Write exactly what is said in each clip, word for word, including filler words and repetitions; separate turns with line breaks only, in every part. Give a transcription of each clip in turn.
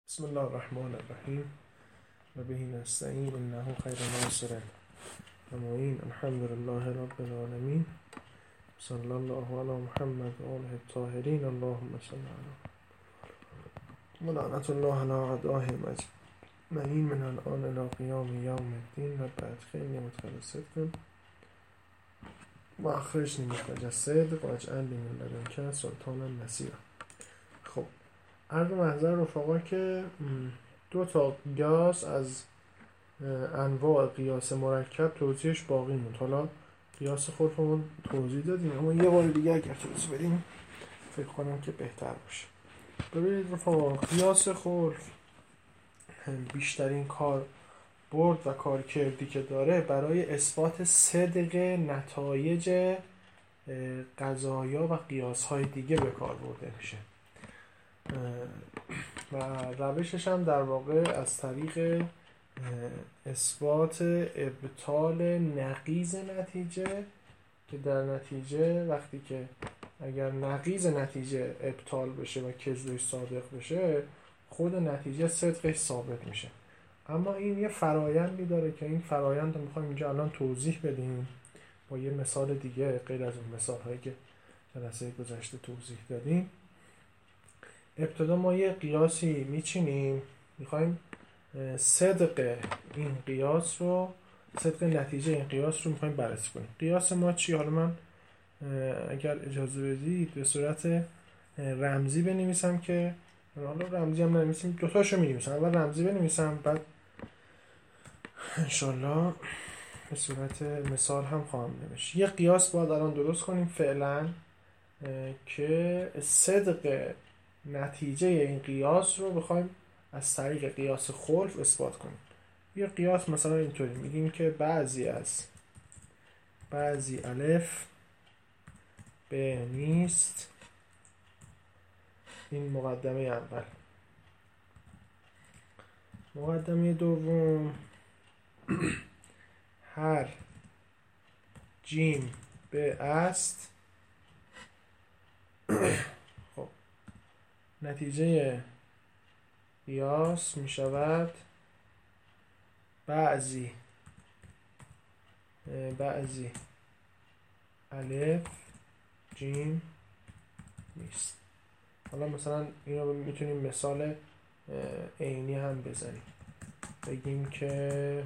بسم الله الرحمن الرحیم و به نستعین انه خیر ناصر و معین الحمد لله رب العالمین صلی الله علی محمد و آله الطاهرین اللهم صل علی و لعنت الله علی اعدائهم اجمعین من الان الی قیام یوم الدین و بعد خیلی مدخل صدق و اخرجنی مخرج الصدق و اجعلنی من لدنک سلطانا نصیرا. خب عرض محضر رفقا که دو تا قیاس از انواع قیاس مرکب توضیحش باقی موند. حالا قیاس خلفمون توضیح دادیم اما یه بار دیگه اگر توضیح بدیم فکر کنم که بهتر باشه. ببینید رفقا، قیاس خلف بیشترین کار برد و کارکردی که داره برای اثبات صدق نتایج قضایا و قیاس‌های دیگه به کار برده میشه و روشش هم در واقع از طریق اثبات ابطال نقیض نتیجه، که در نتیجه وقتی که اگر نقیض نتیجه ابطال بشه و کذبش صادق بشه خود نتیجه صدقش ثابت میشه. اما این یه فرایندی داره که این فرایند رو میخوایم اینجا الان توضیح بدیم با یه مثال دیگه غیر از اون مثال هایی که جلسه گذشته توضیح دادیم. ابتدا ما یه قیاسی میچینیم، میخوایم صدق این قیاس رو صدق نتیجه این قیاس رو میخوایم بررسی کنیم. قیاس ما چی؟ حالا من اگر اجازه بدید به صورت رمزی بنویسم، که حالا رمزی هم ننویسیم، دوتاشو می‌نویسم. اول رمزی بنویسم بعد انشالله به صورت مثال هم خواهم نوشت. یه قیاس باید الان درست کنیم فعلا که صدق نتیجه این قیاس رو بخوایم از طریق قیاس خلف اثبات کنیم. یه قیاس مثلا اینطوری میگیم که بعضی از بعضی الف به نیست. این مقدمه اول. مقدمه دوم هر جیم به است. خب نتیجه قیاس می شود بعضی بعضی الف جیم نیست. حالا مثلا اینو میتونیم مثال عینی هم بزنیم، بگیم که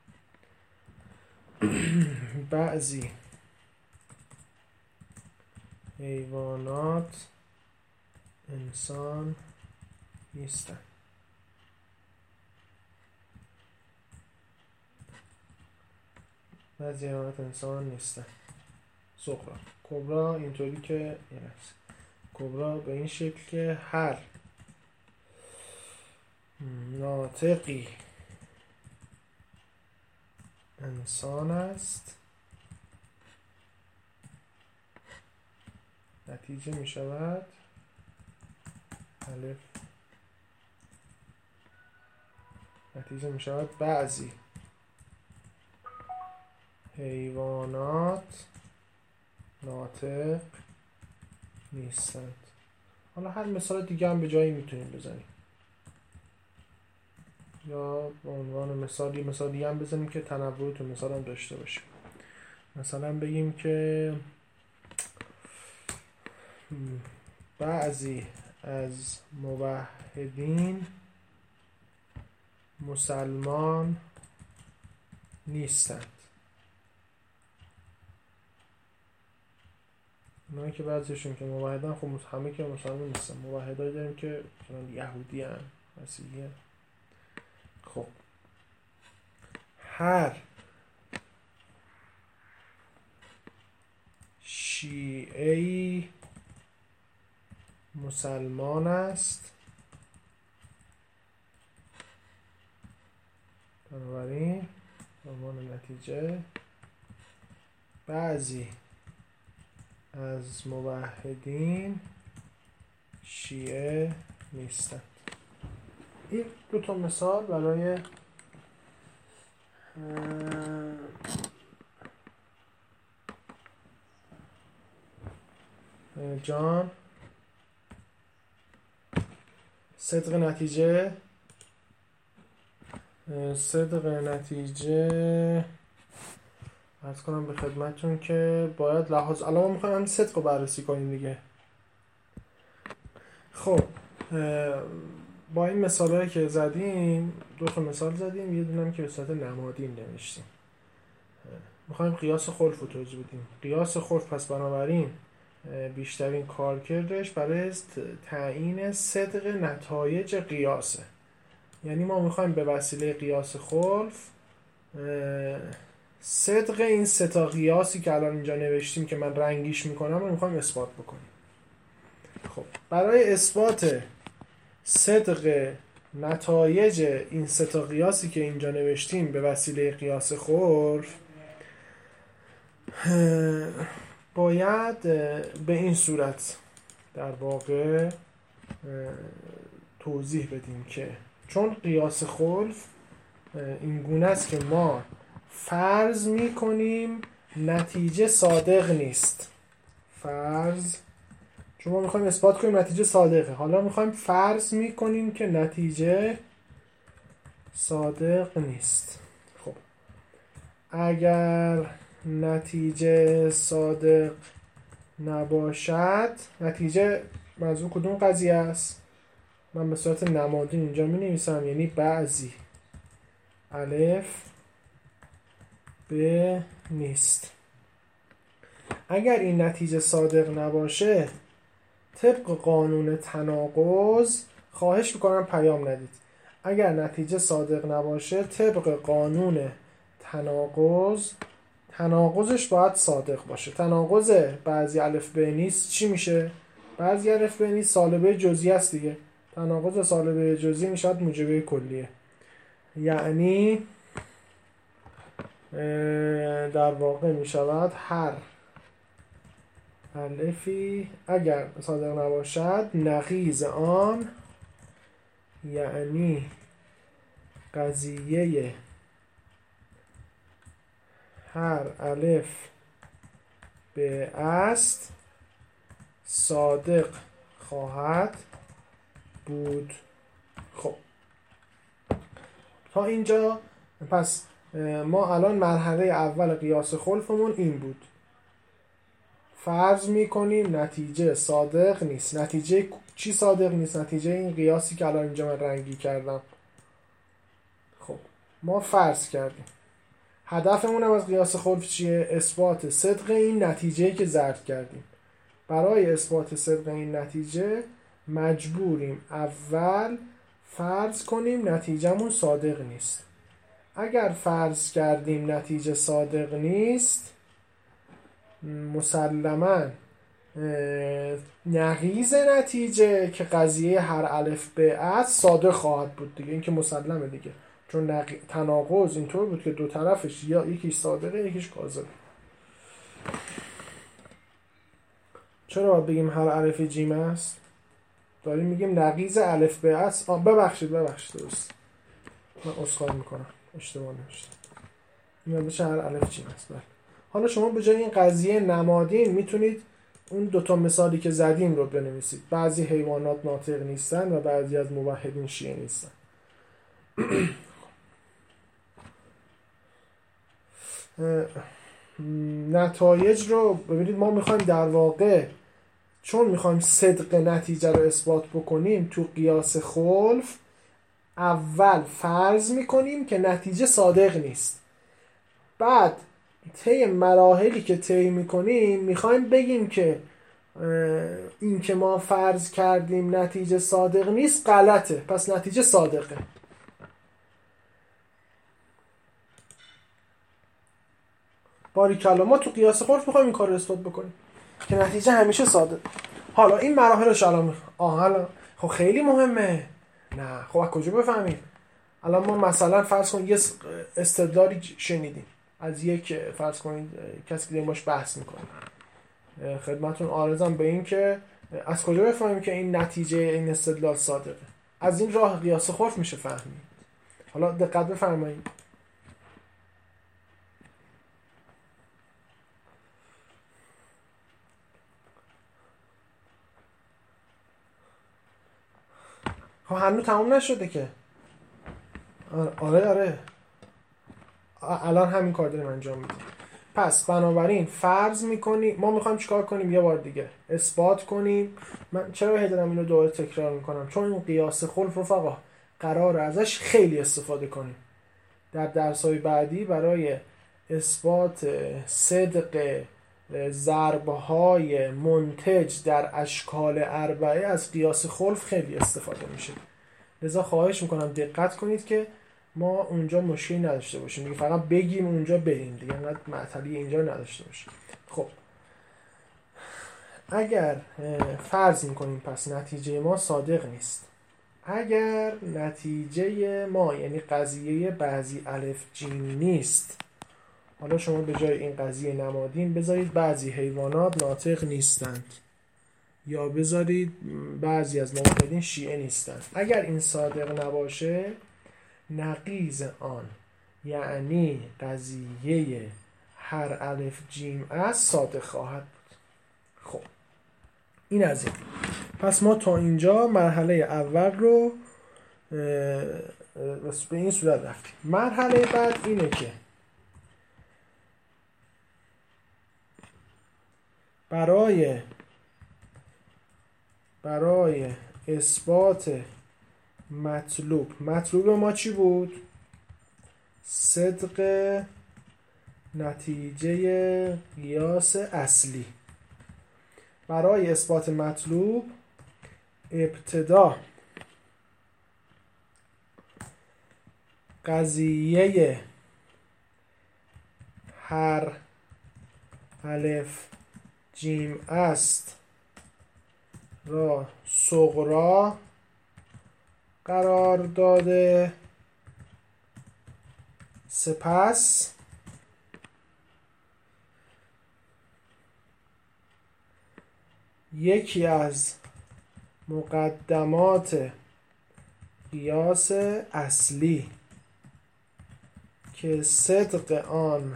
بعضی حیوانات انسان نیستن. بعضی حیوانات انسان نیستن. صغرا کبرا اینطوری که این است. کبرا به این شکل که هر ناطقی انسان است نتیجه می شود الف. نتیجه می شود بعضی حیوانات ناطق نیستند. حالا هر مثال دیگه هم به جایی میتونیم بزنیم، یا به عنوان مثالی مثال دیگه هم بزنیم که تنوع تو مثال هم داشته باشیم. مثلا بگیم که بعضی از موحدین مسلمان نیستند. اونایی که بعضیشون که موحدن، خب همه که مسلمان نیستن. موحدایی داریم که مثلا یهودی هن، مسیحی هن. خب هر شیعه‌ای مسلمان است، بنابراین به عنوان نتیجه بعضی از موحدین شیعه نیستند. این دو تا مثال برای جان صدق نتیجه صدق نتیجه عرض کنم به خدمتون که باید لحاظ، الان ما میخوایم همین صدق رو بررسی کنیم دیگه. خب با این مثال هایی که زدیم، دو تا مثال زدیم، یه دونم که به صورت نمادین نوشتیم. میخوایم قیاس خلف رو توضیح بدیم. قیاس خلف پس بنابراین بیشترین کارکردش برای تعیین صدق نتایج قیاسه. یعنی ما میخوایم به وسیله قیاس خلف صدق این سه تا قیاسی که الان اینجا نوشتیم که من رنگیش میکنم رو میخوایم اثبات بکنیم. خب برای اثبات صدق نتایج این سه تا قیاسی که اینجا نوشتیم به وسیله قیاس خلف باید به این صورت در واقع توضیح بدیم که چون قیاس خلف این گونه است که ما فرض میکنیم نتیجه صادق نیست. فرض چون ما میخوایم اثبات کنیم نتیجه صادقه، حالا میخوایم فرض میکنیم که نتیجه صادق نیست. خب اگر نتیجه صادق نباشد، نتیجه منظور کدوم قضیه است؟ من به صورت نمادین اینجا می نویسم، یعنی بعضی الف به نیست. اگر این نتیجه صادق نباشه، طبق قانون تناقض، خواهش میکنم پیام ندید، اگر نتیجه صادق نباشه طبق قانون تناقض، تناقضش باید صادق باشه. تناقض بعضی الف به نیست چی میشه؟ بعضی الف به نیست سالبه جزئی است دیگه. تناقض سالبه جزئی میشود موجبه کلیه. یعنی در واقع میشود هر الفی اگر صادق نباشد نقیض آن، یعنی قضیه هر الف به است صادق خواهد بود. خب تا اینجا پس ما الان مرحله اول قیاس خلفمون این بود، فرض میکنیم نتیجه صادق نیست. نتیجه چی صادق نیست؟ نتیجه این قیاسی که الان اینجا من رنگی کردم. خب ما فرض کردیم. هدفمون هم از قیاس خلف چیه؟ اثبات صدق این نتیجه که ضرب کردیم. برای اثبات صدق این نتیجه مجبوریم اول فرض کنیم نتیجهمون صادق نیست. اگر فرض کردیم نتیجه صادق نیست، مسلماً نقیض نتیجه که قضیه هر الف به است صادق خواهد بود دیگه. این که مسلمه دیگه، چون نق... تناقض اینطور بود که دو طرفش یا یکیش صادقه یکیش کاذبه. چرا باید بگیم هر الف جیم است؟ داریم میگیم نقیض الف به است. آه ببخشید ببخشید درست، من عذرخواهی میکنم اشتباه نوشتم. این بشه هر الف جیم است. بله. حالا شما به جای این قضیه نمادین میتونید اون دوتا مثالی که زدیم رو بنویسید. بعضی حیوانات ناطق نیستن و بعضی از موحدین شیعه نیستن. نتایج رو ببینید، ما میخوایم در واقع چون میخوایم صدق نتیجه رو اثبات بکنیم تو قیاس خلف اول فرض میکنیم که نتیجه صادق نیست. بعد طی مراحلی که طی میکنیم میخوایم بگیم که این که ما فرض کردیم نتیجه صادق نیست غلطه، پس نتیجه صادقه. باریکلا، ما تو قیاس خلف میخوایم این کار رو اثبات بکنیم که نتیجه همیشه صادق. حالا این مراحلش الان میخوایم آه حالا خب خیلی مهمه. نه خب از کجا بفهمیم؟ الان ما مثلا فرض کنید یه استدلالی شنیدیم از یک فرض کنید کسی که داریم باش بحث میکنیم، خدمتون عارضم به این که از کجا بفهمیم که این نتیجه این استدلال صادقه؟ از این راه قیاس خلف میشه فهمید. حالا دقت بفرمایید. خب هنوز تموم نشده که. آره آره الان همین کار داریم انجام میدیم. پس بنابراین فرض میکنیم ما میخوایم چیکار کنیم؟ یه بار دیگه اثبات کنیم. من چرا هی دارم اینو دوباره تکرار میکنم؟ چون این قیاس خلف رفقا قراره ازش خیلی استفاده کنیم در درس‌های بعدی. برای اثبات صدق ضرب‌های منتج در اشکال اربعه از قیاس خلف خیلی استفاده میشه. لذا خواهش میکنم دقت کنید که ما اونجا مشکلی نداشته باشیم دیگه، فقط بگیم اونجا بریم دیگه، انقدر معطلی اینجا نداشته باشیم. خب اگر فرض میکنیم پس نتیجه ما صادق نیست، اگر نتیجه ما یعنی قضیه بعضی الف جیم نیست، حالا شما به جای این قضیه نمادین بذارید بعضی حیوانات ناطق نیستند یا بذارید بعضی از موحدین شیعه نیستند. اگر این صادق نباشه، نقیض آن یعنی قضیه هر الف جیم از صادق خواهد بود. خب این از این. پس ما تا اینجا مرحله اول رو به این صورت رفتیم. مرحله بعد اینه که برای برای اثبات مطلوب، مطلوب ما چی بود؟ صدق نتیجه قیاس اصلی. برای اثبات مطلوب ابتدا قضیه هر الف جیم است را صغرا قرار داده، سپس یکی از مقدمات قیاس اصلی که صدق آن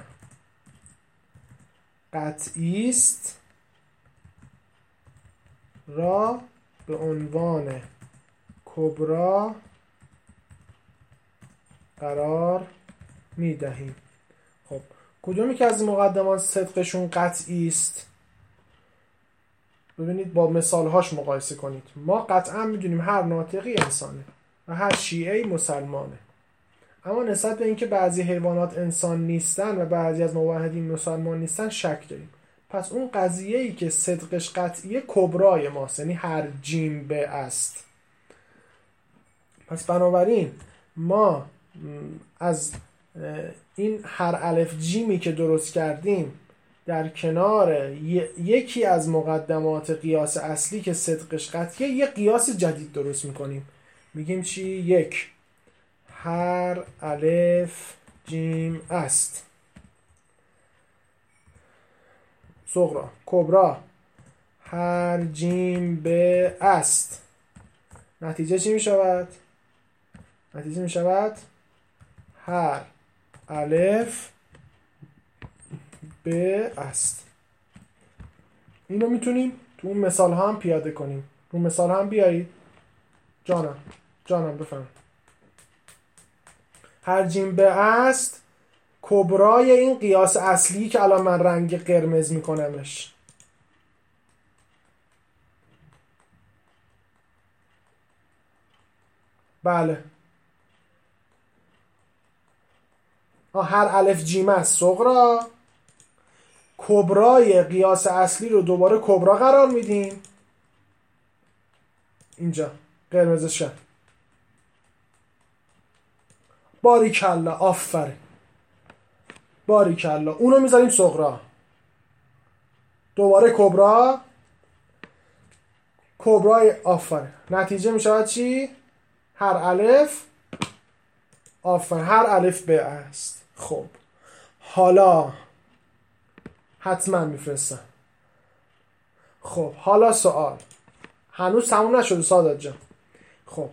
قطعی است را به عنوان کبرا قرار می دهیم. خب کدومی که از مقدمات صدقشون قطعی است؟ ببینید با مثالهاش مقایسه کنید. ما قطعا میدونیم هر ناطقی انسانه و هر شیعه‌ای مسلمانه، اما نسبت به اینکه بعضی حیوانات انسان نیستن و بعضی از موحدین مسلمان نیستن شک داریم. پس اون قضیه‌ای که صدقش قطعیه کبرای ماست، یعنی هر جیم به است. پس بنابراین ما از این هر الف جیمی که درست کردیم در کنار یکی از مقدمات قیاس اصلی که صدقش قطعیه یه قیاس جدید درست میکنیم. میگیم چی؟ یک هر الف جیم است صغرا کبرا هر جیم به است. نتیجه چی میشود؟ نتیجه میشود هر الف به است. اینو میتونیم تو اون مثال ها هم پیاده کنیم. اون مثال ها هم بیایید. جانم جانم بفهم. هر جیم به است کبرای این قیاس اصلی که الان من رنگ قرمز میکنمش. بله هر الف جیم است صغرا کبرای قیاس اصلی رو دوباره کبرا قرار میدیم. اینجا قرمزش شد. باریکلا آفرین باریکلا اونو میذاریم صغرا دوباره کبرا کبرای آفرین. نتیجه میشود چی؟ هر الف آفرین هر الف به است. خب حالا حتما میفرستم. خب حالا سوال هنوز تموم نشده سادات جان. خب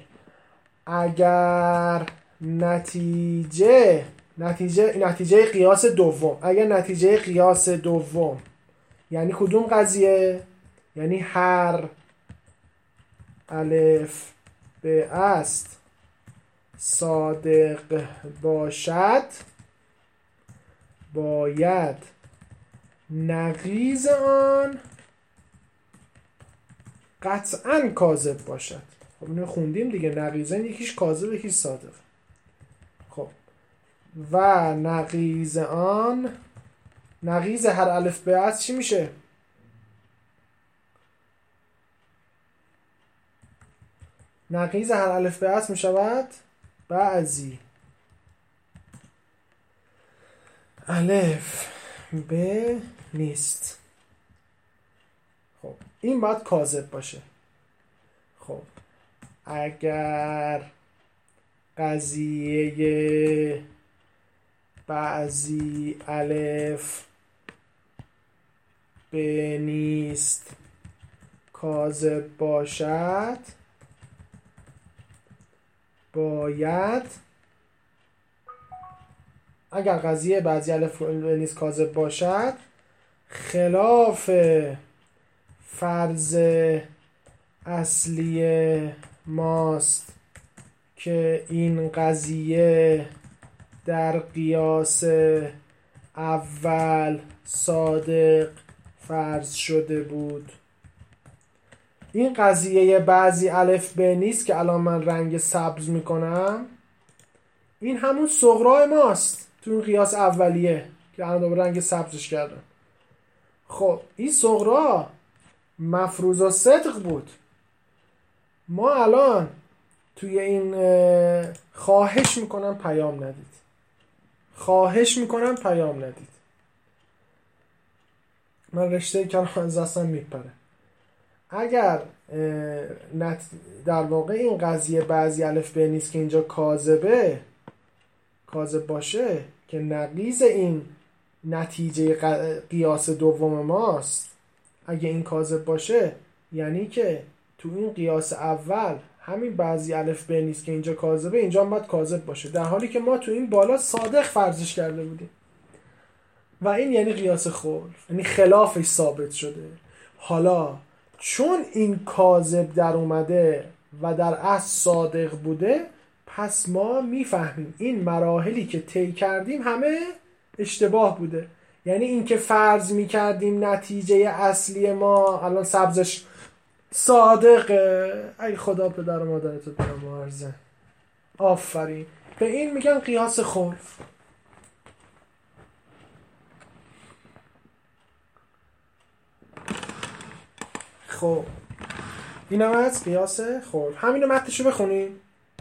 اگر نتیجه نتیجه نتیجه قیاس دوم اگر نتیجه قیاس دوم یعنی کدوم قضیه؟ یعنی هر الف به است صادق باشد باید نقیض آن قطعاً کاذب باشد. خب اینو خوندیم دیگه، نقیضاً یکیش کاذب یکیش صادق. خب و نقیض آن، نقیض هر الف به از چی میشه؟ نقیض هر الف به از میشود بعضی الف به نیست. خب این باید کاذب باشه. خب اگر قضیه بعضی الف به نیست کاذب باشد باید، اگر قضیه بعضی الف به نیست کاذب باشد خلاف فرض اصلی ماست که این قضیه در قیاس اول صادق فرض شده بود. این قضیه بعضی الف به نیست که الان من رنگ سبز میکنم، این همون صغرای ماست تو این قیاس اولیه که الان دوباره رنگ سبزش کردم. خب این صغرا مفروض الصدق بود. ما الان توی این خواهش میکنم پیام ندید، خواهش میکنم پیام ندید، من رشته کلام از دستم میپره. اگر نت در واقع این قضیه بعضی الف به نیست که اینجا کاذبه کاذب باشه که نقیض این نتیجه قیاس دوم ماست، اگه این کاذب باشه یعنی که تو این قیاس اول همین بعضی الف به نیست که اینجا کاذبه اینجا هم باید کاذب باشه، در حالی که ما تو این بالا صادق فرضش کرده بودیم و این یعنی قیاس خلف، یعنی خلافش ثابت شده. حالا چون این کاذب در اومده و در اصل صادق بوده، پس ما میفهمیم این مراحلی که طی کردیم همه اشتباه بوده. یعنی این که فرض میکردیم نتیجه اصلی ما الان سبزش صادقه، ای خدا پدر و مادرتو بیامرزه، آفرین، به این میگن قیاس خلف. خب این هم از قیاس خلف. همینو متنشو بخونیم.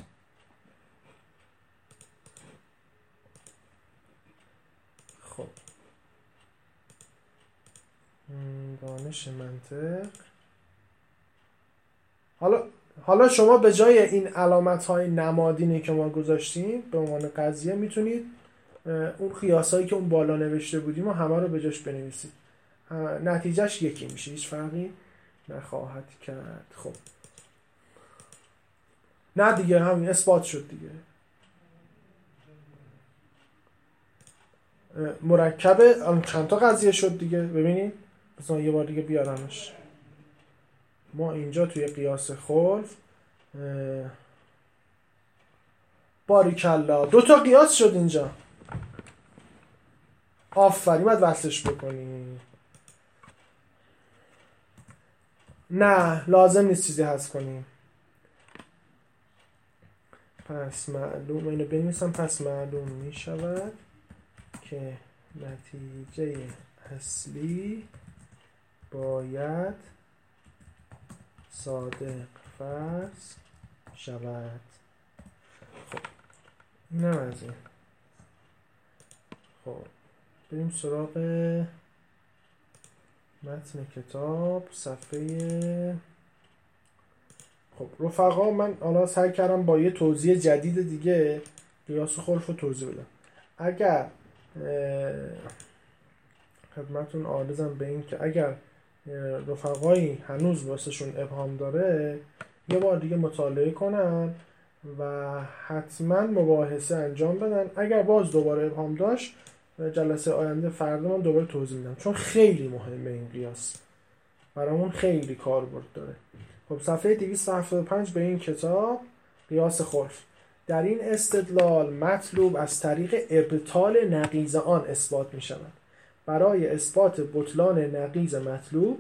خب دانش منطق. حالا حالا شما به جای این علامت های نمادینی که ما گذاشتیم به عنوان قضیه میتونید اون قیاسایی که اون بالا نوشته بودیم و همه رو به جاش بنویسید، نتیجهش یکی میشه، هیچ فرقی نخواهد کرد. خب نه دیگه، همین اثبات شد دیگه. مرکبه چند تا قضیه شد دیگه، ببینید بذار یه بار دیگه بیارمش. ما اینجا توی قیاس خلف باریکلا دو تا قیاس شد اینجا، آفرین، باید وصلش بکنی. نه لازم نیست چیزی حذف کنیم. پس معلوم، اینو بنویسم، پس معلوم می شود که نتیجه اصلی باید صادق فرض شود. خب اینم از این. خب بریم سراغ متن کتاب صفحه. خب رفقا، من حالا سعی کردم با یه توضیح جدید دیگه قیاس خلف رو توضیح بدم. اگر خدمتون عارضم به این که اگر رفقایی هنوز واسهشون ابهام داره یه بار دیگه مطالعه کنن و حتما مباحثه انجام بدن. اگر باز دوباره ابهام داشت جلسه آینده فردا من دوباره توضیح میدم، چون خیلی مهمه این قیاس، برامون خیلی کاربرد داره. خب صفحه دویست و هفتاد و پنج به این کتاب قیاس خلف. در این استدلال مطلوب از طریق ابطال نقیض آن اثبات می شود. برای اثبات بطلان نقیض مطلوب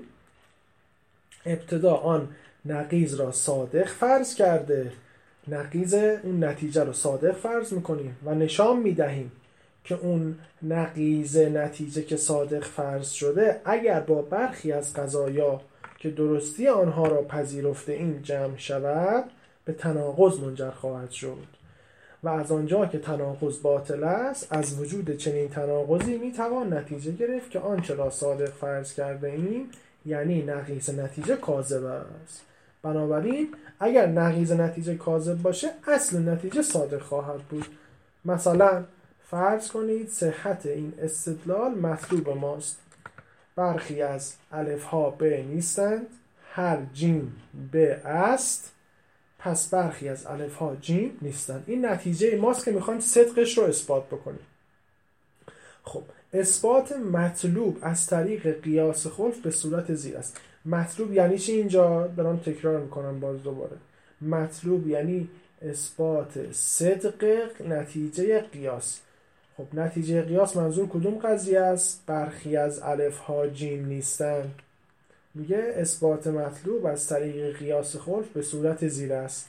ابتدا آن نقیض را صادق فرض کرده، نقیض اون نتیجه رو صادق فرض میکنیم و نشان میدهیم که اون نقیض نتیجه که صادق فرض شده اگر با برخی از قضایا که درستی آنها را پذیرفته این جمع شود به تناقض منجر خواهد شد و از آنجا که تناقض باطل است از وجود چنین تناقضی میتوان نتیجه گرفت که آنچه را صادق فرض کرده ایم یعنی نقیض نتیجه کاذب است. بنابراین اگر نقیض نتیجه کاذب باشه اصل نتیجه صادق خواهد بود. مثلا فرض کنید صحت این استدلال مطلوب ماست. برخی از الف ها ب نیستند، هر جیم ب است، پس برخی از الف ها جیم نیستند. این نتیجه ماست که میخوایم صدقش رو اثبات بکنیم. خب اثبات مطلوب از طریق قیاس خلف به صورت زیر است. مطلوب یعنی چی؟ اینجا دارم تکرار میکنم باز دوباره. مطلوب یعنی اثبات صدق نتیجه قیاس. خب نتیجه قیاس منظور کدوم قضیه است؟ برخی از الف ها جیم نیستن. میگه اثبات مطلوب از طریق قیاس خلف به صورت زیر است.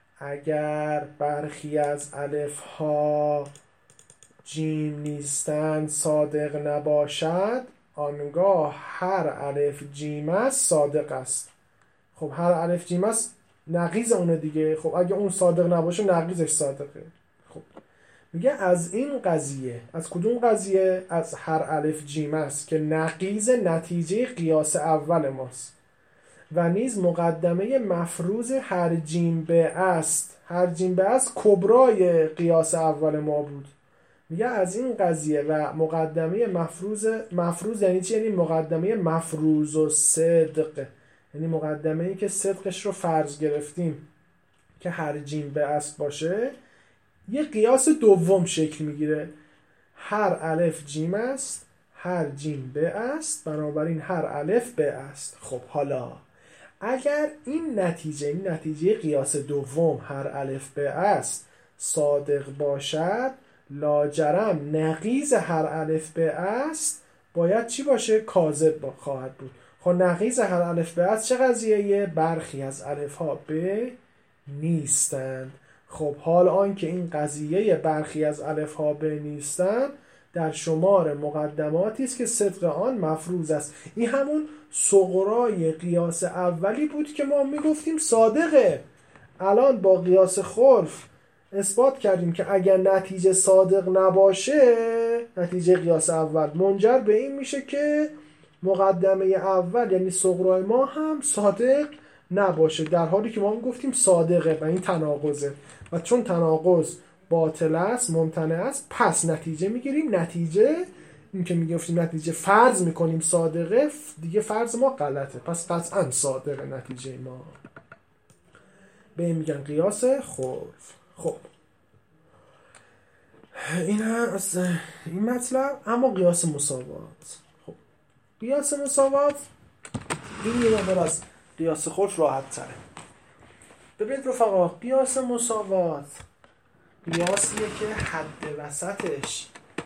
اگر برخی از الف ها جیم نیستند صادق نباشد آنگاه هر الف جیم است صادق است. خب هر الف جیم است نقیض اونه دیگه. خب اگه اون صادق نباشه نقیضش صادقه. خب میگه از این قضیه، از کدوم قضیه؟ از هر الف جیم است که نقیض نتیجه قیاس اول ماست و نیز مقدمه مفروض هر جیم ب است. هر جیم ب است کبرای قیاس اول ما بود. میگه از این قضیه و مقدمه مفروض مفروض یعنی چی؟ یعنی مقدمه مفروض و صدق، یعنی مقدمه ای که صدقش رو فرض گرفتیم که هر جیم به است باشه، یه قیاس دوم شکل میگیره. هر الف جیم است، هر جیم به است، بنابراین هر الف به است. خب حالا اگر این نتیجه این نتیجه قیاس دوم هر الف به است صادق باشد لاجرم نقیض هر الف به است باید چی باشه؟ کاذب خواهد بود. خب نقیض هر الف به است چه قضیه؟ برخی از الف ها به نیستند. خب حال آن که این قضیه برخی از الف ها به نیستند در شمار مقدماتی است که صدق آن مفروض است. این همون صغرای قیاس اولی بود که ما میگفتیم صادقه. الان با قیاس خلف اثبات کردیم که اگر نتیجه صادق نباشه نتیجه قیاس اول منجر به این میشه که مقدمه اول یعنی صغرای ما هم صادق نباشه، در حالی که ما میگفتیم صادقه و این تناقضه و چون تناقض باطل است ممتنع است پس نتیجه میگیریم. نتیجه این که میگفتیم نتیجه فرض میکنیم صادقه دیگه فرض ما غلطه، پس قطعا صادقه نتیجه ما. به این میگن قیاس خلف. خب این از این مطلب. اما قیاس مساوات، خب قیاس مساوات این یه مقدار از قیاس خلف راحت تره. ببینید رفقا، قیاس مساوات قیاسیه که حد وسطش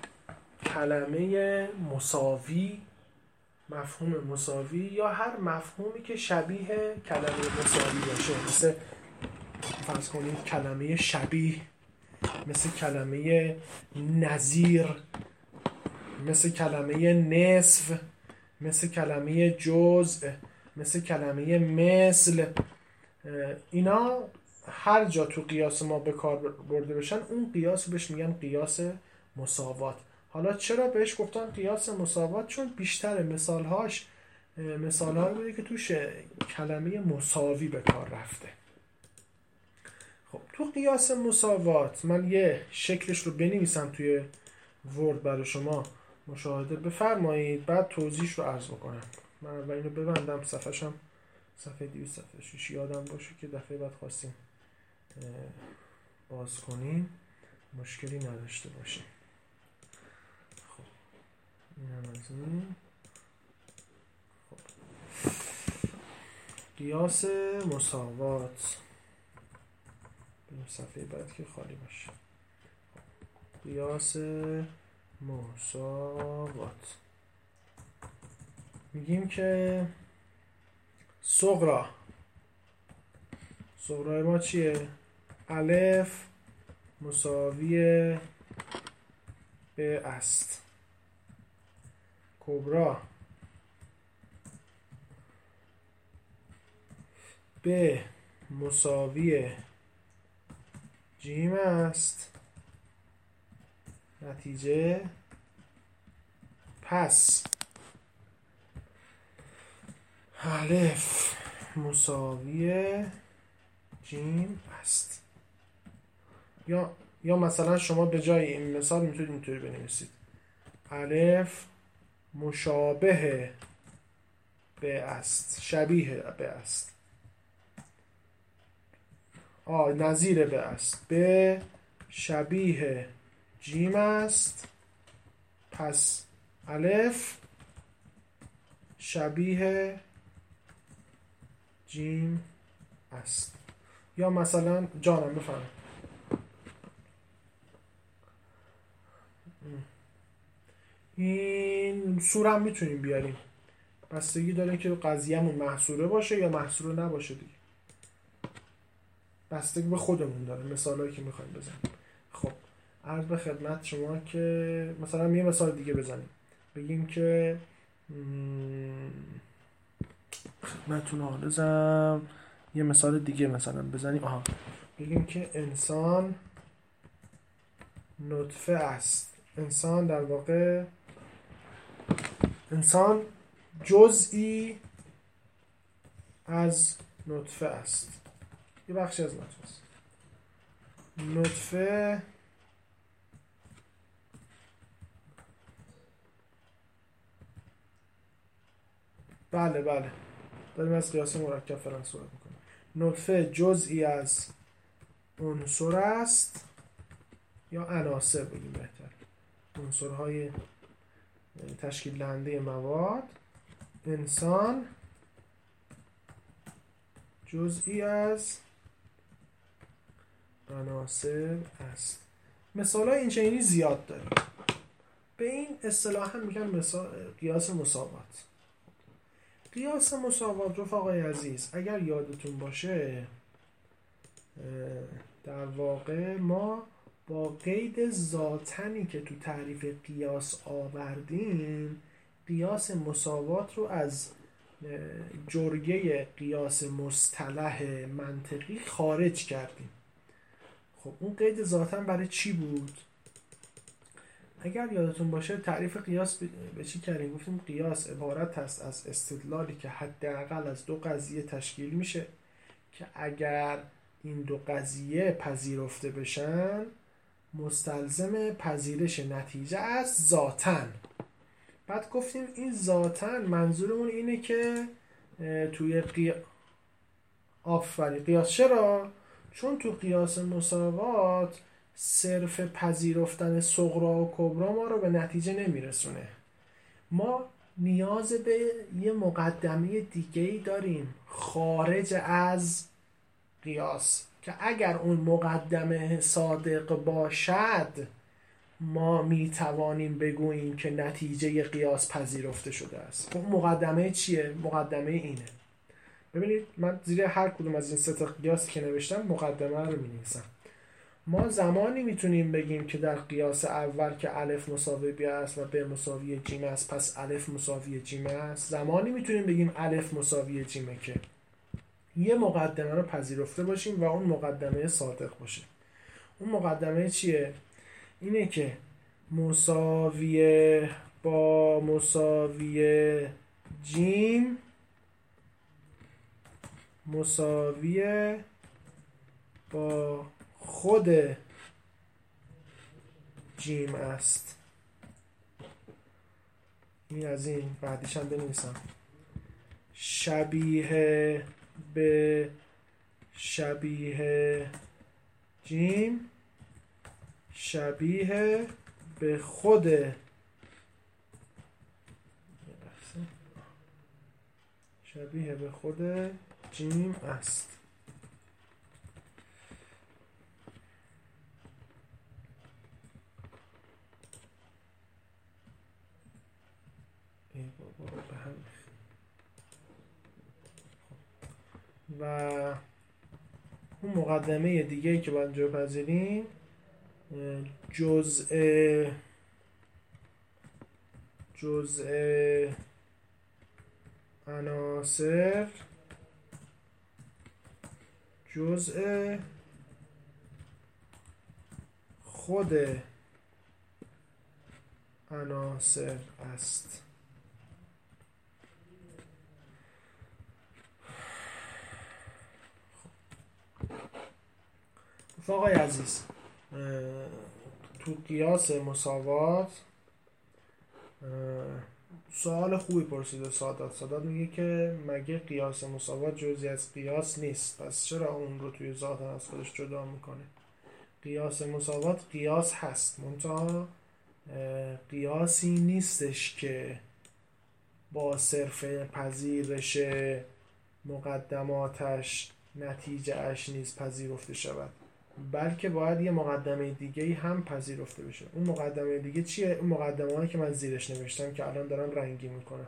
کلمه مساوی، مفهوم مساوی یا هر مفهومی که شبیه کلمه مساوی باشه، مثل فرض کنید کلمه شبیه، مثل کلمه نظیر، مثل کلمه نصف، مثل کلمه جزء، مثل کلمه مثل. اینا هر جا تو قیاس ما به کار برده بشن اون قیاس بهش میگن قیاس مساوات. حالا چرا بهش گفتن قیاس مساوات؟ چون بیشتر مثالهاش مثالهایی بوده که توش کلمه مساوی به کار رفته. خب تو قیاس مساوات من یه شکلش رو بنویسم توی ورد برای شما مشاهده بفرمایید، بعد توضیحش رو عرض بکنم. من اول اینو ببندم، صفحه‌شم صفحه دویست صفحه شش یادم باشه که دفعه بعد خواستیم باز کنیم مشکلی نداشته باشیم. خب این هم از این. خب قیاس مساوات این صفحه بعد که خالی باشه. قیاس مساوات میگیم که صغرا صغرای ما چیه؟ الف مساوی به است. کبرا به مساوی جیم است. نتیجه پس الف مساوی جیم است. یا یا مثلا شما به جای این مثال میتونید اینطوری بنویسید: الف مشابه به است، شبیه به است، آ نظیر به است، به شبیه جیم است، پس الف شبیه جیم است. یا مثلا جانم بفرمایید این سور هم میتونیم بیاریم، بستگی داره که قضیه‌مون محصوره باشه یا محصوره نباشه دیگه، بستگی به خودمون داره مثالایی که میخوایم بزنیم. خب عرض به خدمت شما که مثلا یه مثال دیگه بزنیم، بگیم که خدمتتون آرزم یه مثال دیگه مثلا بزنیم. آها بگیم که انسان نطفه است. انسان در واقع انسان جزئی از نطفه است، یه بخشی از نطفه است. نطفه بله بله داریم از قیاس مرکب فعلا صحبت میکنیم. نطفه جزئی از عنصر است، یا عناصر بگیم بهتر، عنصرهای تشکیل دهنده مواد. انسان جزئی از عناصر است. مثالای این چنینی زیاد داریم. به این اصطلاحاً میگن مثال قیاس مساوات. قیاس مساوات رفقای عزیز اگر یادتون باشه در واقع ما با قید ذاتنی که تو تعریف قیاس آوردیم قیاس مساوات رو از جرگه قیاس مصطلح منطقی خارج کردیم. خب اون قید ذاتن برای چی بود؟ اگر یادتون باشه تعریف قیاس به چی کردیم؟ گفتیم قیاس عبارت است از استدلالی که حداقل از دو قضیه تشکیل میشه که اگر این دو قضیه پذیرفته بشن مستلزم پذیرش نتیجه است ذاتن. بعد گفتیم این ذاتن منظورمون اینه که توی قیاس آفری قیاس چرا؟ چون تو قیاس مساوات صرف پذیرفتن صغرا و کبرا ما رو به نتیجه نمیرسونه. ما نیاز به یه مقدمه دیگه‌ای داریم خارج از قیاس که اگر اون مقدمه صادق باشد ما میتوانیم بگوییم که نتیجه قیاس پذیرفته شده است. اون مقدمه چیه؟ مقدمه اینه. ببینید من زیر هر کدوم از این سه تا قیاس که نوشتم مقدمه رو می‌نویسم. ما زمانی میتونیم بگیم که در قیاس اول که الف مساوی به است و به مساوی جیم است پس الف مساوی جیم است، زمانی میتونیم بگیم الف مساوی جیمه که یه مقدمه رو پذیرفته باشیم و اون مقدمه صادق باشه. اون مقدمه چیه؟ اینه که مساوی با مساوی جیم مساوی با خود جیم است. این از این بعدیش هم بنویسم. شبیه به شبیه جیم شبیه به خود شبیه به خود جیم است. و اون مقدمه دیگه ای که باید جا پذیریم جزء جزء عناصر جزء خود عناصر است. آقای عزیز، تو قیاس مساوات سوال خوبی پرسیده سادات. سادات میگه که مگه قیاس مساوات جزئی از قیاس نیست؟ پس چرا اون رو توی ذاتن از خودش جدا میکنه؟ قیاس مساوات قیاس هست، منتها قیاسی نیستش که با صرف پذیرش مقدماتش نتیجه اش نیز پذیرفته شود، بلکه باید یه مقدمه دیگه هم پذیرفته بشه. اون مقدمه دیگه چیه؟ اون مقدمه هایی که من زیرش نوشتم که الان دارم رنگی میکنم.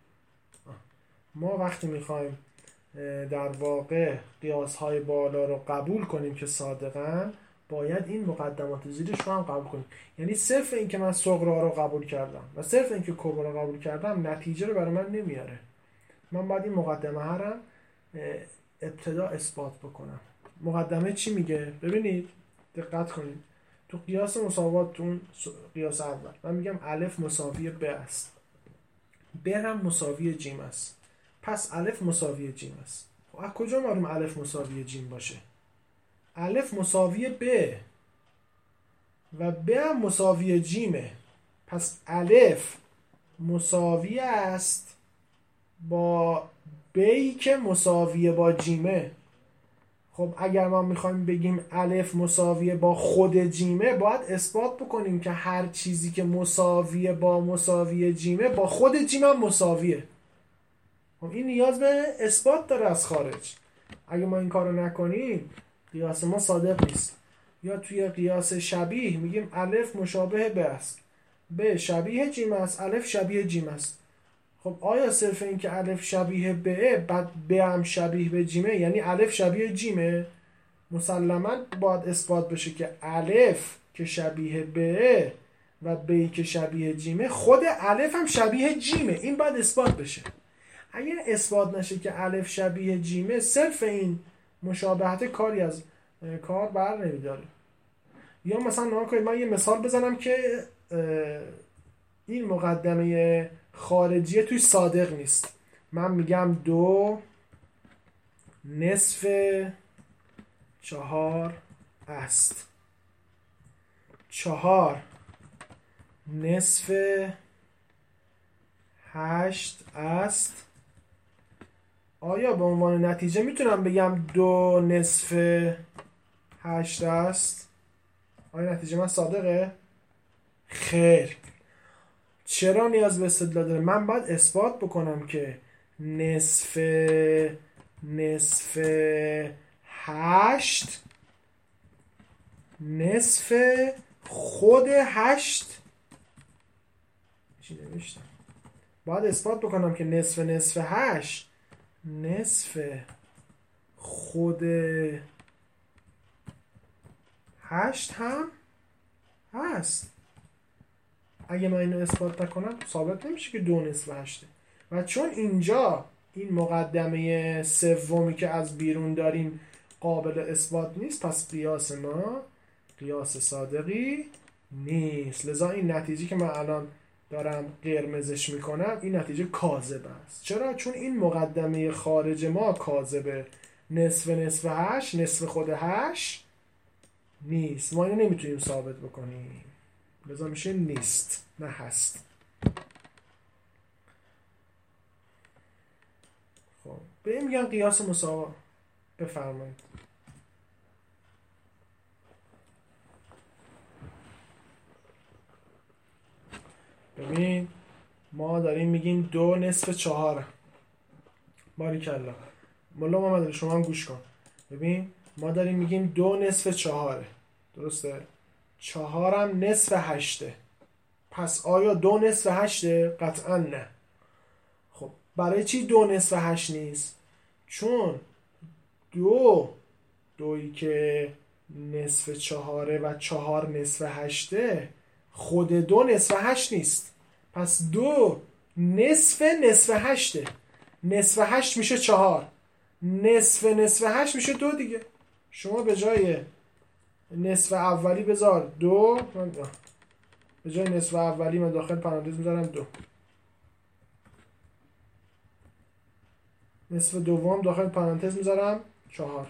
ما وقتی میخوایم در واقع قیاس های بالا رو قبول کنیم که صادقن، باید این مقدمات زیرش رو هم قبول کنیم. یعنی صرف این که من صغرا رو قبول کردم و صرف این که کبرا رو قبول کردم نتیجه رو برای من نمیاره. من باید این مقدمه ها رو ابتدا اثبات بکنم. مقدمه چی میگه؟ ببینید دقت کنید. تو قیاس مساوات، تو قیاس اول من میگم الف مساوی ب است، ب هم مساوی جیم است، پس الف مساوی جیم است. خب از کجا معلوم الف مساوی جیم باشه؟ الف مساوی ب و ب هم مساوی جیمه، پس الف مساوی است با بی که مساوی با جیمه. خب اگر ما میخوایم بگیم الف مساویه با خود جیمه، باید اثبات بکنیم که هر چیزی که مساویه با مساوی جیمه با خود جیم هم مساویه. خب این نیاز به اثبات داره از خارج. اگه ما این کارو نکنیم قیاس ما صادق نیست. یا توی قیاس شبیه میگیم الف مشابه ب است، ب شبیه جیم است، الف شبیه جیم است. خب آیا صرف این که الف شبیه به بعد به هم شبیه به جیمه یعنی الف شبیه جیمه؟ مسلماً باید اثبات بشه که الف که شبیه به و به که شبیه جیمه خود الف هم شبیه جیمه. این باید اثبات بشه. اگر اثبات نشه که الف شبیه جیمه، صرف این مشابهت کاری از کار بر نمیداره. یا مثلا نها کنید من یه مثال بزنم که این مقدمه خارجیه توی صادق نیست. من میگم دو نصف چهار است، چهار نصف هشت است. آیا به عنوان نتیجه میتونم بگم دو نصف هشت است؟ آیا نتیجه من صادقه؟ خیر. چرا نیاز به استدلال داره؟ من باید اثبات بکنم که نصف نصف هشت نصف خود هشت چی نوشتم؟ باید اثبات بکنم که نصف نصف هشت نصف خود هشت هم هست. اگه من اینو اثبات نکنم ثابت نمیشه که دو نصف هشته. و چون اینجا این مقدمه سومی که از بیرون داریم قابل اثبات نیست، پس قیاس ما قیاس صادقی نیست. لذا این نتیجه که من الان دارم قرمزش میکنم این نتیجه کاذب است. چرا؟ چون این مقدمه خارج ما کاذبه. نصف نصف هشت نصف خود هشت نیست. ما اینو نمیتونیم ثابت بکنیم، لذا میشه نیست نه هست. خب به این میگن قیاس مساوا. بفرمایید. ببین ما داریم میگیم دو نصف چهار. باریکلا. مولا محمد شما هم گوش کن. ببین ما داریم میگیم دو نصف چهاره، درسته؟ چهارم نصف هشته. پس آیا دو نصف هشته؟ قطعا نه. برای چی دو نصف هشت نیست؟ چون دو دویی که نصف چهاره و چهار نصف هشته، خود دو نصف هشت نیست. پس دو نصف نصف هشته. نصف هشت میشه چهار، نصف نصف هشت میشه دو دیگه. شما به جای نصف اولی بذار دو، به جای نصف اولی من داخل پرانتز میذارم دو، نصف دوم داخل پرانتز میذارم چهار.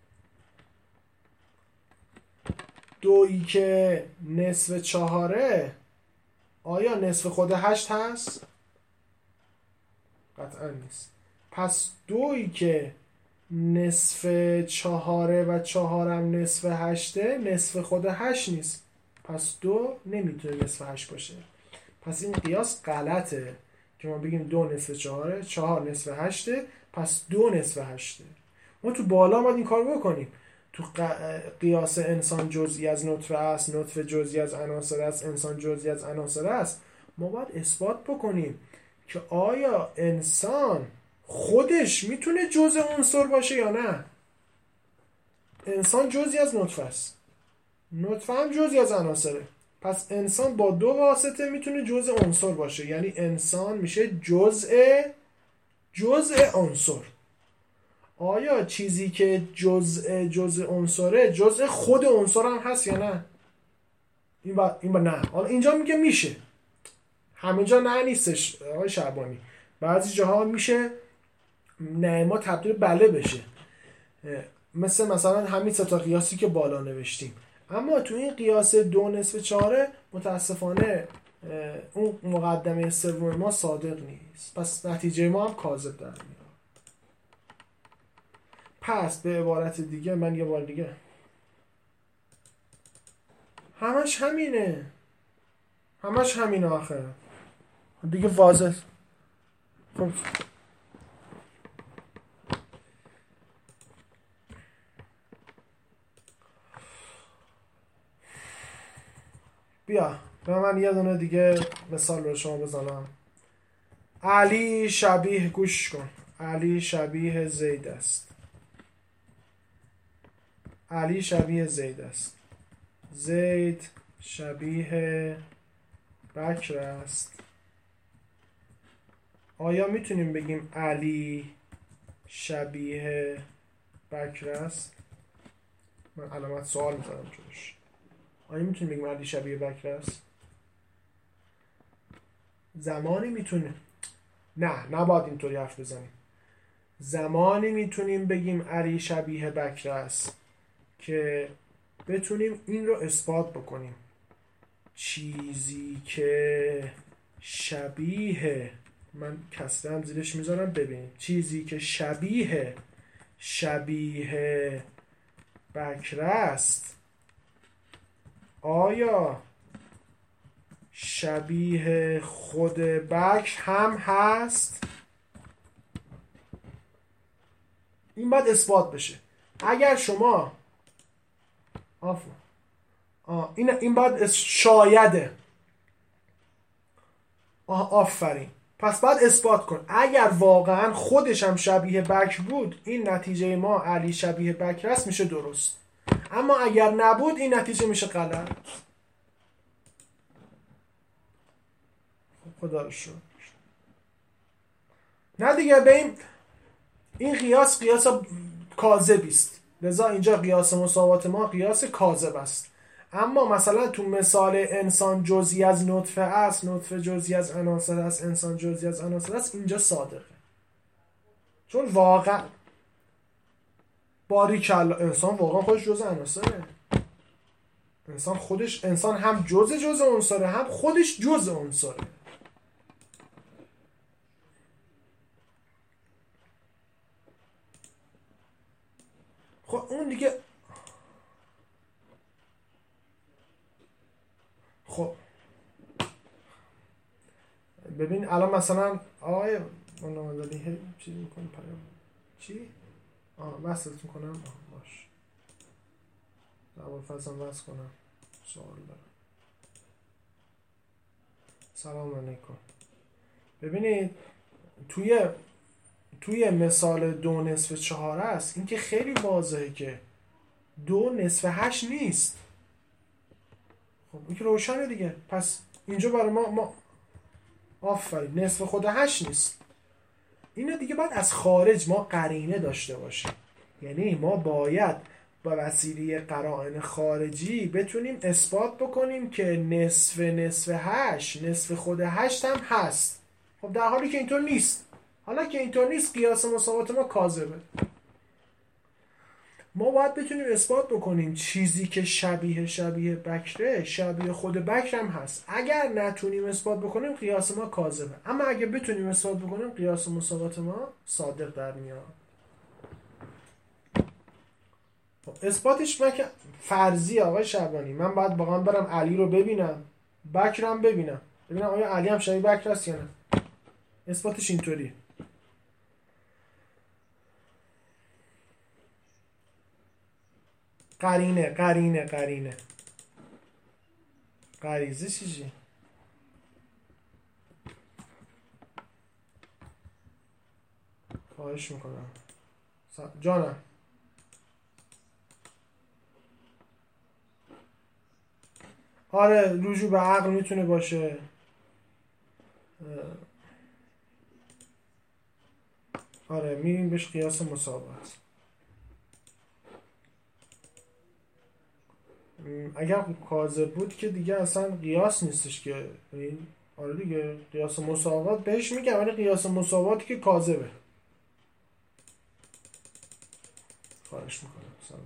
دویی که نصف چهاره آیا نصف خود هشت هست؟ قطعا نیست. پس دویی که نصف چهاره و چهارم نصف هشته، نصف خود هشت نیست. پس دو نمیتونه نصف هشت باشه. پس این قیاس غلطه که ما بگیم دو نصف چهاره، چهار نصف هشته، پس دو نصف هشته. ما تو بالا باید این کار بکنیم. تو قیاس انسان جزئی از نطفه است، نطفه جزئی از عناصر است، انسان جزئی از عناصر است، ما باید اثبات بکنیم که آیا انسان خودش میتونه جزء عنصر باشه یا نه. انسان جزئی از نطفه است، نطفه هم جزئی از عناصره. پس انسان با دو واسطه میتونه جزء عنصر باشه، یعنی انسان میشه جزء جزء عنصر. آیا چیزی که جزء جزء عنصره جزء خود عنصر هم هست یا نه؟ این با این با نه. حالا اینجا میگه میشه، همینجا نه نیستش آقای شعبانی. بعضی جاها میشه نه ما تبدیل بله بشه، مثل مثلا همین سه تا قیاسی که بالا نوشتیم. اما تو این قیاس دو نصف چهاره متاسفانه اون مقدمه سوم ما صادق نیست، پس نتیجه ما هم کاذب در میاد. پس به عبارت دیگه، من یه بار دیگه، همش همینه، همش همینه آخه دیگه واضح. خب بیا به من یه دونه دیگه مثال رو شما بزنم. علی شبیه، گوش کن، علی شبیه زید است. علی شبیه زید است. زید شبیه بکر است. آیا میتونیم بگیم علی شبیه بکر است؟ من علامت سوال میذارم جلوش. آیا میتونیم بگیم علی شبیه بکر است؟ زمانی میتونه، نه نباید اینطوری حرف بزنیم. زمانی میتونیم بگیم علی شبیه بکر است که بتونیم این رو اثبات بکنیم. چیزی که شبیه، من کسره هم زیرش میذارم ببینید، چیزی که شبیه شبیه بکر است آیا شبیه خود بکر هم هست؟ این باید اثبات بشه. اگر شما آفر آه این این باید شایده. آه آفرین. پس باید اثبات کن اگر واقعا خودش هم شبیه بکر بود، این نتیجه ما علی شبیه بکر است میشه درست. اما اگر نبود این نتیجه میشه غلط. خدا رو شکر. نه دیگه، به این این قیاس قیاس کاذبی است، لذا اینجا قیاس مساوات ما قیاس کاذب است. اما مثلا تو مثال انسان جزئی از نطفه است، نطفه جزئی از عناصر است، انسان جزئی از عناصر است، اینجا صادقه. چون واقعا باریکلا انسان واقعا خودش جزء عناصره. انسان خودش، انسان هم جزء جزء عنصره، هم خودش جزء عنصره. خب اون دیگه، خب ببین الان مثلا آقای منادلی چی میکنی پیام چی؟ آه وصلت میکنم. آه باش اول فصلم وصل کنم، سوال دارم. سلام علیکم. ببینید توی توی مثال دو نصف چهار است، این که خیلی واضحه که دو نصف هشت نیست. خب این که روشنه دیگه. پس اینجا برای ما ما آفرین نصف خود هشت نیست. اینو دیگه باید از خارج ما قرینه داشته باشیم، یعنی ما باید با وسیله قرائن خارجی بتونیم اثبات بکنیم که نصف نصف هشت نصف خود هشت هم هست. خب در حالی که اینطور نیست. حالا که اینطور نیست قیاس مساوات ما کاذبه. ما باید بتونیم اثبات بکنیم چیزی که شبیه شبیه بکره شبیه خود بکر هم هست. اگر نتونیم اثبات بکنیم قیاس ما کاذبه، اما اگه بتونیم اثبات بکنیم قیاس مساوات ما صادق در میاد. اثباتش من که فرضی آقای شعبانی، من باید واقعا برم علی رو ببینم، بکرم ببینم، ببینم آیا علی هم شبیه بکر است یا نه. اثباتش اینطوری. قرینه قرینه قرینه غریزه چیزی. خواهش میکنم جانم. آره رجوع به عقل میتونه باشه. آره میریم بهش قیاس مساوات. اگر کاذب بود که دیگه اصلا قیاس نیستش که. آره دیگه قیاس مساوات بهش میگم، ولی قیاس مساواتی که کاذبه. خواهش میکنم سلام.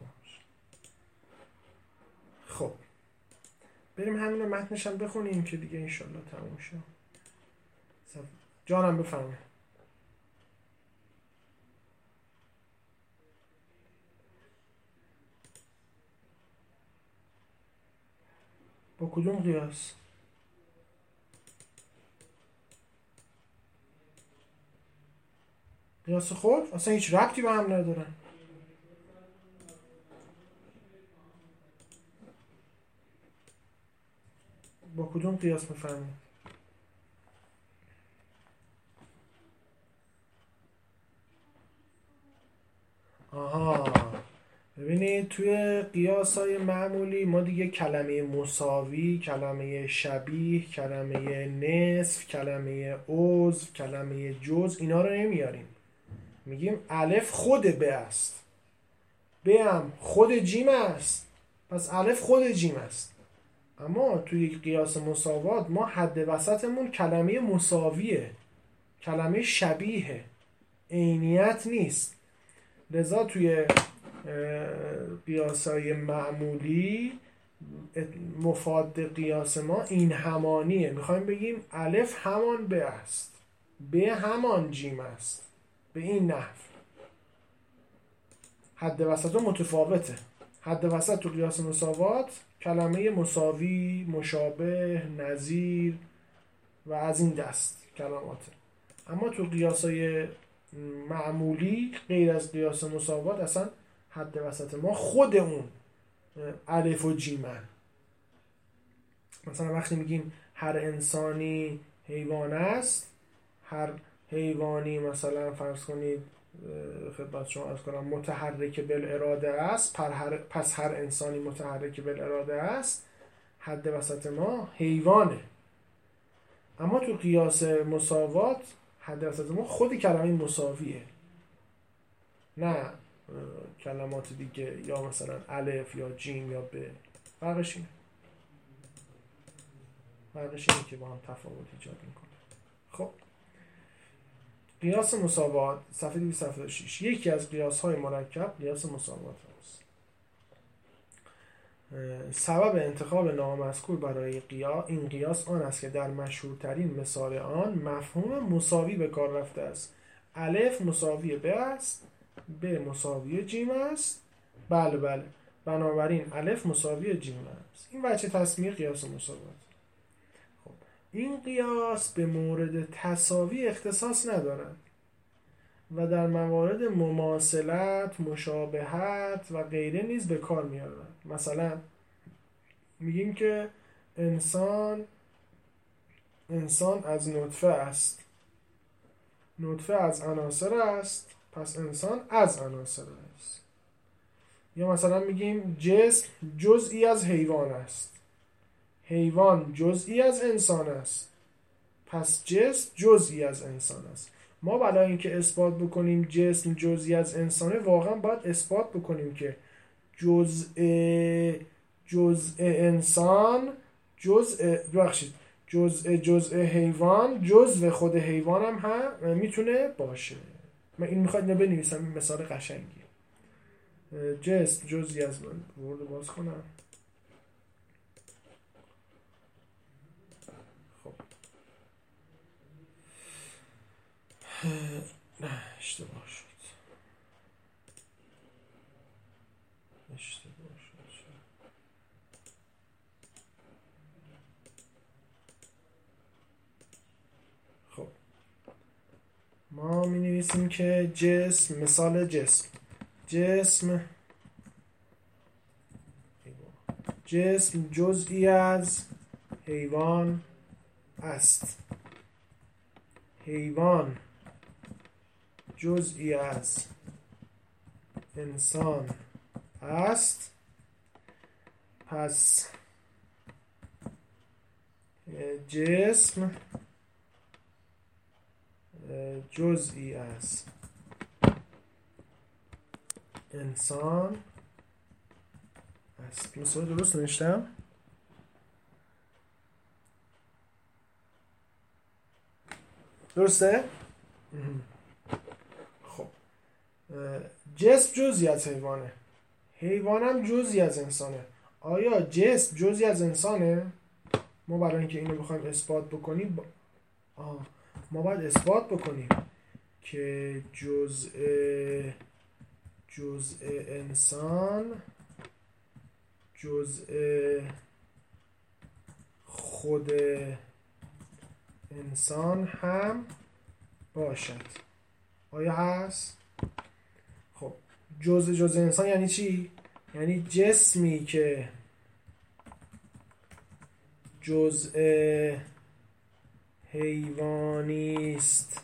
خب بریم همین رو متنش هم بخونیم که دیگه انشالله تموم شد. جانم بفرمایید. با کدوم قیاس؟ قیاس خود اصلا هیچ ربطی به هم ندارن. با کدوم قیاس میفهمید؟ آها ببینید توی قیاس‌های معمولی ما دیگه کلمه مساوی، کلمه شبیه، کلمه نصف، کلمه عضو، کلمه جزء اینا رو نمیاریم. میگیم الف خود ب است، ب هم خود جیم است، پس الف خود جیم است. اما توی قیاس مساوات ما حد وسطمون کلمه مساویه، کلمه شبیه، عینیت نیست. لذا توی قیاسای معمولی مفاد قیاس ما این همانیه. میخوایم بگیم الف همان ب است، ب همان جیم است، به این نحو. حد وسط متفاوته. حد وسط تو قیاس مساوات کلمه مساوی، مشابه، نظیر و از این دست کلماته. اما تو قیاسای معمولی غیر از قیاس مساوات اصلا حد وسط ما خود اون الف و جیمن. مثلا وقتی میگیم هر انسانی حیوان است، هر حیوانی مثلا فرض کنید خدمت شما عرض کنم متحرک بالاراده است، پس هر انسانی متحرک بالاراده است، حد وسط ما حیوانه. اما تو قیاس مساوات حد وسط ما خود کلمه مساویه، نه کلمات دیگه یا مثلا الف یا جیم یا ب. فرقش اینه فرقش اینه که با هم تفاوت ایجاد میکنه. خب قیاس مساوات صفحه دویست و هفتاد و شش. یکی از قیاس های مرکب قیاس مساوات است. سبب انتخاب نامذکور برای قیاس این قیاس آن است که در مشهورترین مثال آن مفهوم مساوی به کار رفته است. الف مساوی ب است، ب مساوی جیم است. بله بله بنابراین الف مساوی جیم است. این وجه تسمیه قیاس مساوات. خب این قیاس به مورد تساوی اختصاص ندارد و در موارد مماثلت، مشابهت و غیره نیز به کار می‌آید. مثلا میگیم که انسان انسان از نطفه است نطفه از عناصر است، پس انسان از عناصر است. یا مثلا میگیم جسم جزئی از حیوان است، حیوان جزئی از انسان است، پس جسم جزئی از انسان است. ما برای اینکه اثبات بکنیم جسم جزئی از انسانه، واقعا باید اثبات بکنیم که جزء جزء انسان جزء بخشید جزء جزء حیوان جزء خود حیوان هم, هم میتونه باشه. من این میخواد اینو بنویسم، این مثال قشنگیه. جسم جزئی از من ورد باز کنم. خب نه اشتباه شد اشتباه شد خب ما می نویسیم که جسم، مثال جسم جسم جسم جزئی از حیوان است، حیوان جزئی از انسان است، پس جسم جزئی از انسان است. مثال درست نوشتم؟ درسته؟ خب جسم جزئی از حیوانه، حیوانم جزئی از انسانه. آیا جسم جزئی از انسانه؟ ما برای اینکه اینو بخوایم اثبات بکنیم با... آه. ما باید اثبات بکنیم که جزء جزء انسان جزء خود انسان هم باشد. آیا هست؟ خب جزء جزء انسان یعنی چی؟ یعنی جسمی که جزء حیوانی است،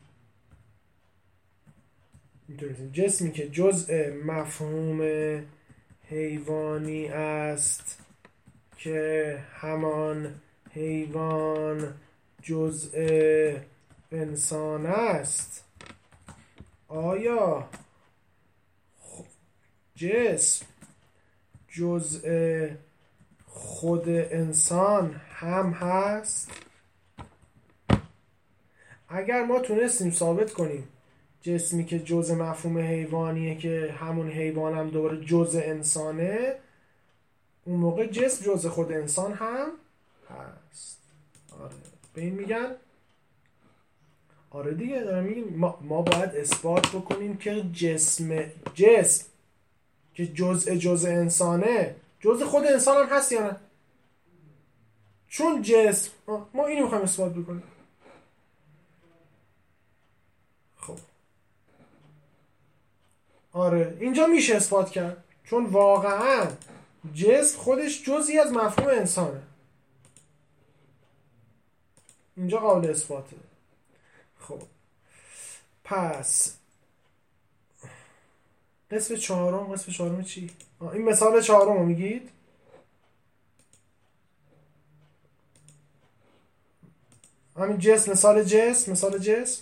جسمی که جزء مفهوم حیوانی است که همان حیوان جزء انسان است. آیا جسم جزء خود انسان هم هست؟ اگر ما تونستیم ثابت کنیم جسمی که جزء مفهوم حیوانیه که همون حیوان هم دوباره جزء انسانه، اون موقع جسم جزء خود انسان هم هست. آره به این میگن آره دیگه دارم میگیم ما, ما باید اثبات بکنیم که جسم جسم که جزء جزء انسانه جزء خود انسان هم هست یا نه. چون جسم ما اینو میخوایم اثبات بکنیم. خب آره اینجا میشه اثبات کرد، چون واقعا جسم خودش جزئی از مفهوم انسانه. اینجا قابل اثباته. خب پس قسم چهارم قسم چهارم چی؟ آه این مثال چهارم رو میگید؟ همین جسم، مثال جسم مثال جسم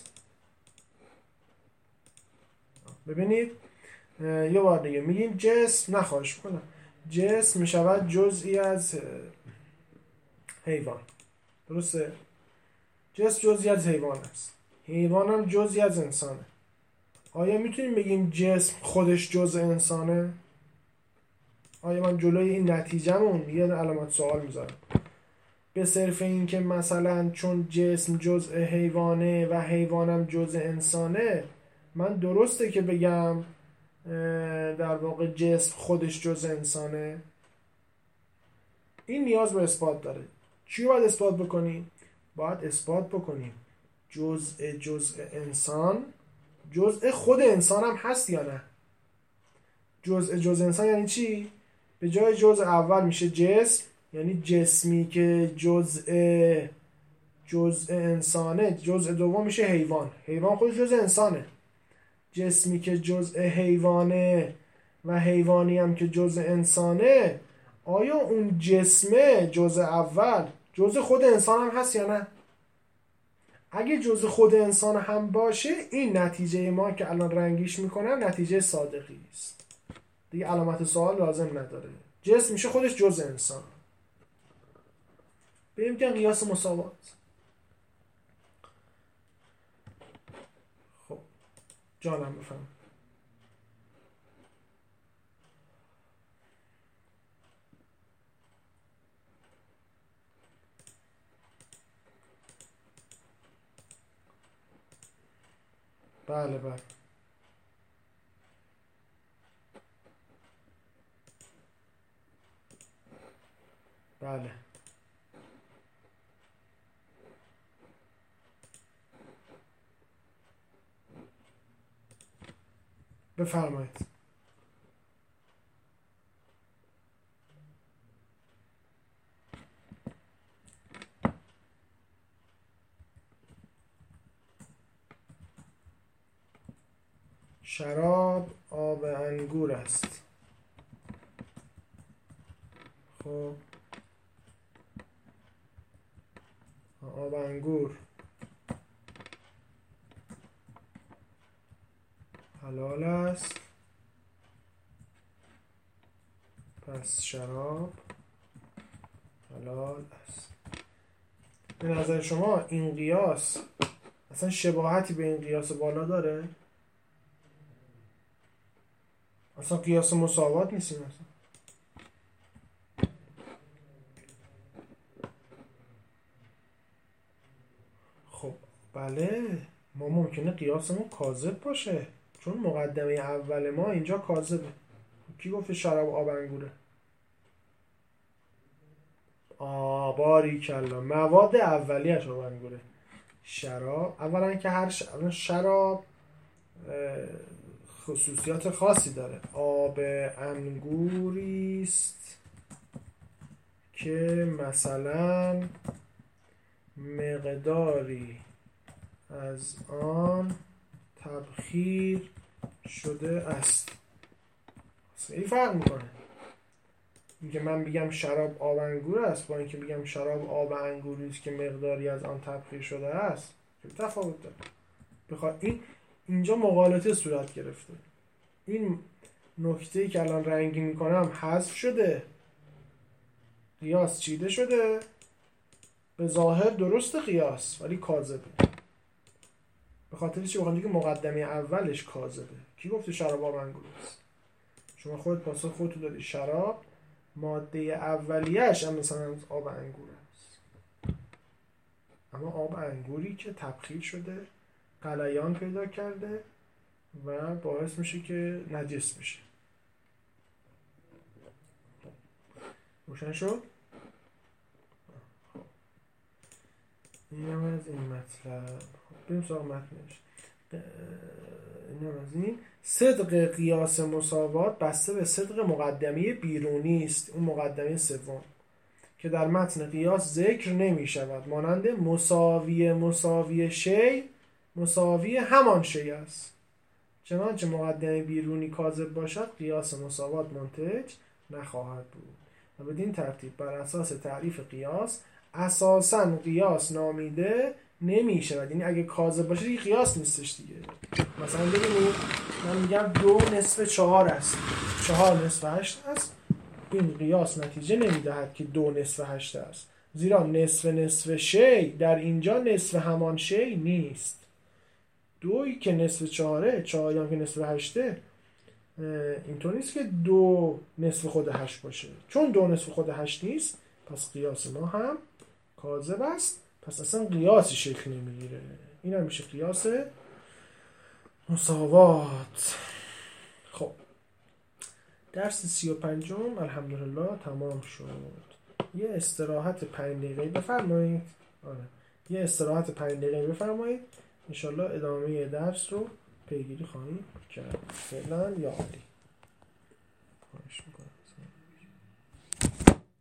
ببینید یه بار دیگه میگیم جسم، نخواهش کنم، جسم میشود جزئی از حیوان. درسته؟ جسم جزئی از حیوان است، حیوان هم جزئی از انسانه. آیا میتونیم بگیم جسم خودش جزء انسانه؟ آیا من جلوی این نتیجه‌مون یه علامت سوال میذارم؟ به صرف این که مثلا چون جسم جزء حیوانه و حیوانم جزء انسانه، من درسته که بگم در واقع جسم خودش جزء انسانه؟ این نیاز به اثبات داره. چی باید اثبات بکنیم؟ باید اثبات بکنیم جزء جزء انسان جزء خود انسان هم هست یا نه. جزء جزء انسان یعنی چی؟ به جای جزء اول میشه جسم، یعنی جسمی که جزء جزء انسانه، جزء دوم میشه حیوان. حیوان خودش جزء انسانه. جسمی که جزء حیوانه و حیوانی هم که جزء انسانه، آیا اون جسمه جزء اول جزء خود انسان هم هست یا نه؟ اگه جزء خود انسان هم باشه، این نتیجه ما که الان رنگیش میکنم نتیجه صادقی است. دیگه علامت سوال لازم نداره. جسم میشه خودش جزء انسان. بریم که قیاس مساوات. خب جانم بفهم. بله بله بله بفرمایید. شراب آب انگور است. خب آب انگور حلال است، پس شراب حلال است. به نظر شما این قیاس اصلا شباهتی به این قیاس بالا داره؟ اصلا قیاس مساوات نیستیم اصلا. خب بله، ما ممکنه قیاسمون کاذب باشه، چون مقدمه اول ما اینجا کاذبه. کی گفته شراب آب انگوره؟ آ باریکلا، مواد اولیه‌اش آب انگوره. شراب اولا که هر شراب خصوصیات خاصی داره. آب انگوری است که مثلا مقداری از آن تبخیر شده است. خیلی فرق میکنه اینکه من بگم شراب آب انگور است با اینکه بگم شراب آب انگوری است که مقداری از آن تبخیر شده است. چه تفاوت داره؟ بخواد این اینجا مغالطه صورت گرفته. این نکته‌ای که الان رنگی میکنم حذف شده، قیاس چیده شده. به ظاهر درست قیاس ولی کاذبه. به خاطر چی؟ بخاطر اینکه مقدمه اولش کاذبه. کی گفته شراب آب انگور است؟ شما خودت پاسخ خودت دادی. شراب ماده اولیه‌اش هم مثلا آب انگور است، اما آب انگوری که تبخیر شده، غلیان پیدا کرده و باعث میشه که نجس بشه. روشن شد؟ این هم از این مطلب. بریم سراغ متنش. این هم از این. صدق قیاس مساوات بسته به صدق مقدمه بیرونی است، اون مقدمه سوم که در متن قیاس ذکر نمی شود، مانند مساوی مساوی شی مساوی همان شی است. چنانچه مقدمه بیرونی کاذب باشد قیاس مساوات منتج نخواهد بود. و بدین ترتیب بر اساس تعریف قیاس اساساً قیاس نامیده نمی شود. یعنی اگه کاذب باشه دیگه قیاس نیستش دیگه. مثلا ببینید من میگم دو نصف چهار است، چهار نصف هشت است، این قیاس نتیجه نمیدهد که دو نصف هشت است، زیرا نصف نصف شی در اینجا نصف همان شی نیست. دویی که نصف چهاره، چهاری هم که نصف هشته، اینطور نیست که دو نصف خود هشت باشه. چون دو نصف خود هشت نیست پس قیاس ما هم کاذب است، پس اصلا قیاسی شکل نمیگیره. این هم میشه قیاس مساوات. خب درس سی و پنجم الحمدلله تمام شد. یه استراحت پنج دقیقه بفرمایید. آره یه استراحت پنج دقیقه بفرمایید، انشالله ادامه درس رو پیگیری خواهیم کرد. فعلا یا عالی.